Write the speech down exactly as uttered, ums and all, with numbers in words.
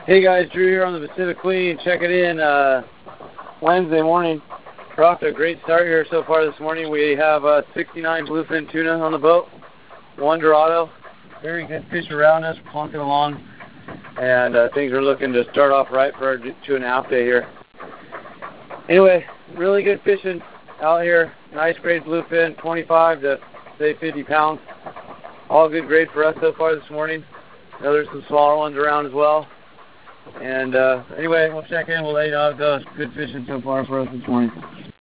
Hey guys, Drew here on the Pacific Queen. Check it in uh, Wednesday morning. We're off to a great start here so far this morning. We have uh, sixty-nine bluefin tuna on the boat, one Dorado. Very good fish around us, plunking along, and uh, things are looking to start off right for our two and a half day here. Anyway, really good fishing out here. Nice grade bluefin, twenty-five to say fifty pounds. All good grade for us so far this morning. Now there's some smaller ones around as well. And uh, anyway, we'll check in. We'll let you know how it goes. Good fishing so far for us this morning.